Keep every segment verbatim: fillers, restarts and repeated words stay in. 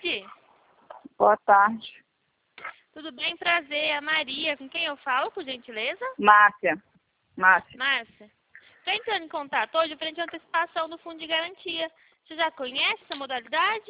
tarde. Boa tarde. Tudo bem? Prazer. É a Maria. Com quem eu falo, por gentileza? Márcia. Márcia. Márcia. Estou entrando em contato hoje frente à antecipação do Fundo de Garantia. Você já conhece essa modalidade?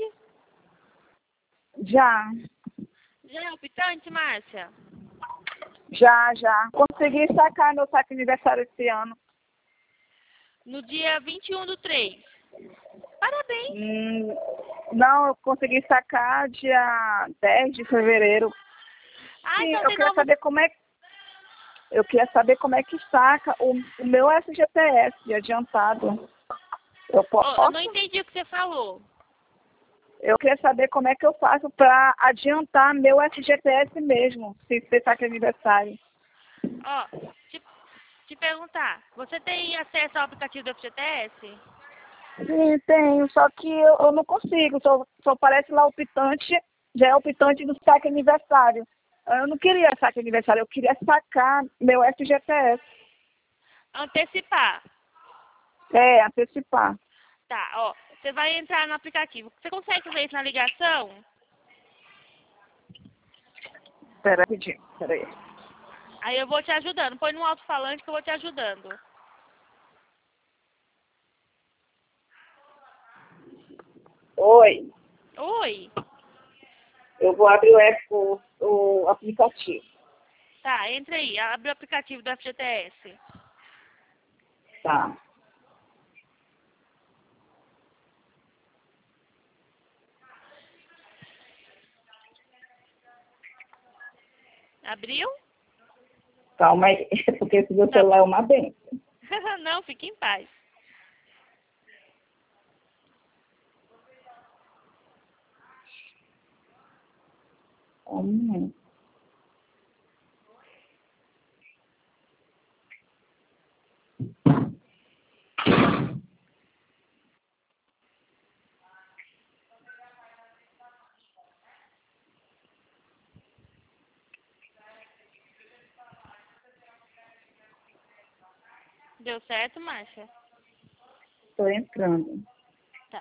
Já. Já é optante, Márcia? Já, já. Consegui sacar meu saque aniversário esse ano. No dia vinte e um do três. Parabéns. Hum, não, eu consegui sacar dia dez de fevereiro. Ah, Sim, então eu tem queria novo... saber como é eu queria saber como é que saca o, o meu F G T S adiantado. Eu posso? Oh, eu não entendi o que você falou. Eu queria saber como é que eu faço para adiantar meu F G T S mesmo, se você saca aniversário. Ó, oh, te, te perguntar, você tem acesso ao aplicativo do F G T S? Sim, tenho, só que eu, eu não consigo, só, só aparece lá o optante, já é o optante do saque aniversário. Eu não queria saque aniversário, eu queria sacar meu F G T S. Antecipar. É, antecipar. Tá, ó, você vai entrar no aplicativo. Você consegue fazer isso na ligação? Espera rapidinho, espera aí. Aí eu vou te ajudando. Põe no alto-falante que eu vou te ajudando. Oi, Oi. eu vou abrir o, F, o, o aplicativo. Tá, entra aí. Abre o aplicativo do F G T S. Tá. Abriu? Calma aí, porque esse meu Tá celular é bom. uma benção. Não, fique em paz. Um momento. Deu certo, Márcia? Estou entrando. Tá.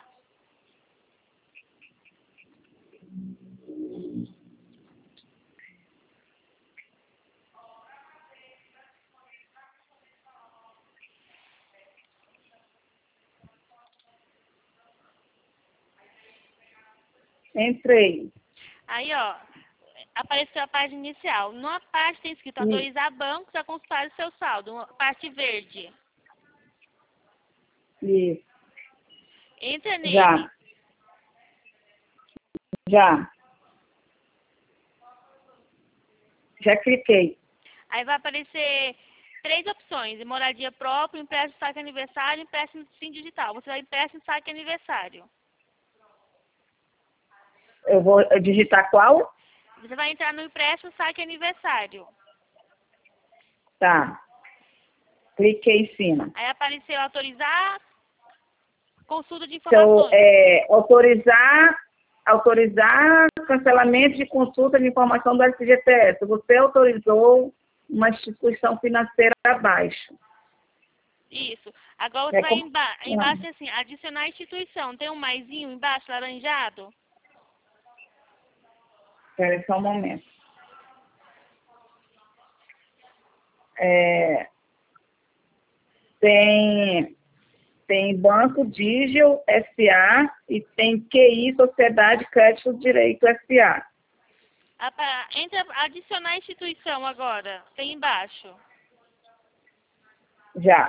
Entrei. Aí, ó, apareceu a página inicial. Numa parte tem escrito Isso. autorizar bancos a consultar o seu saldo. Uma parte verde. Isso. Entra nele. Já. Já. Já cliquei. Aí vai aparecer três opções. Moradia própria, empréstimo saque aniversário, empréstimo sim digital. Você vai empréstimo saque aniversário. Eu vou digitar qual? Você vai entrar no empréstimo saque aniversário. Tá. Cliquei em cima. Aí apareceu autorizar consulta de Então, informações. é, autorizar, autorizar cancelamento de consulta de informação do S G T S. Você autorizou uma instituição financeira abaixo. Isso. Agora você É vai como... emba embaixo assim, adicionar instituição. Tem um maisinho embaixo, laranjado? Espera aí só um momento. É, tem, tem Banco Digio S A e tem Q I Sociedade Crédito Direito S A. Apa- Entra adicionar instituição agora. Tem embaixo. Já.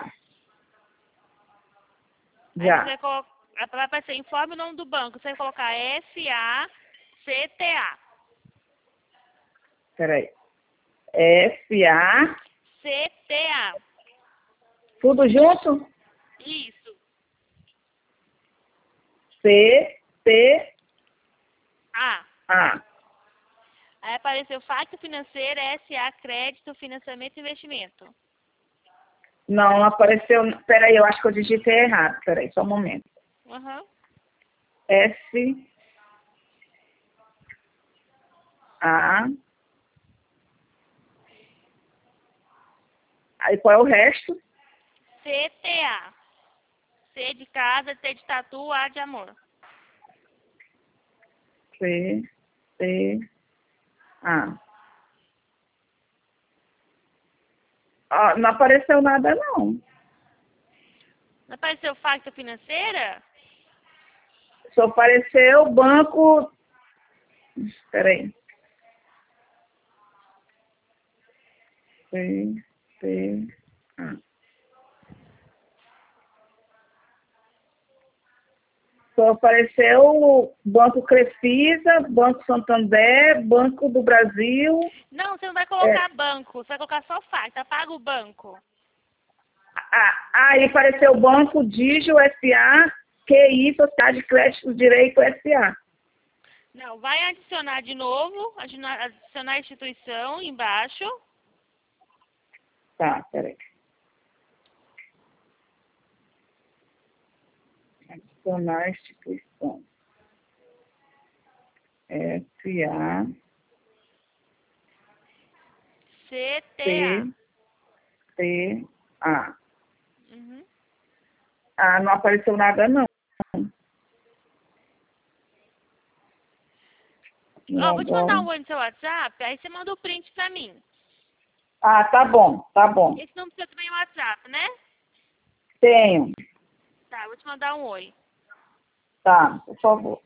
Aí você Já. vai colocar. Vai aparecer informe o nome do banco. Você vai colocar S A C T A. Espera aí. S A. C T A. Tudo junto? Isso. C T A. A. Aí apareceu Facto Financeira, S A Crédito, Financiamento e Investimento. Não, apareceu. Espera aí, eu acho que eu digitei errado. Espera aí, só um momento. Uhum. S A. Aí qual é o resto? C T A. C de casa, T de tatu, A de amor. C, T, A. Ah, não apareceu nada, não. Não apareceu facta financeira? Só apareceu banco... Espera aí. C, T, A. Só apareceu o Banco Crefisa, Banco Santander, Banco do Brasil. Não, você não vai colocar É. banco, você vai colocar só facta. Apaga o banco. Ah, aí apareceu o Banco Digio S A, Q I, Sociedade de Crédito Direito S A. Não, vai adicionar de novo, adicionar, adicionar a instituição embaixo. Tá, peraí. Adicionar instituição. S A, C T A. T, T, A. Uhum. Ah, não apareceu nada, não. Ó, vou te mandar um Não. oi no seu WhatsApp, aí você manda o print pra mim. Ah, tá bom, tá bom. Esse número você também é o WhatsApp, né? Tenho. Tá, vou te mandar um oi. Tá, por favor.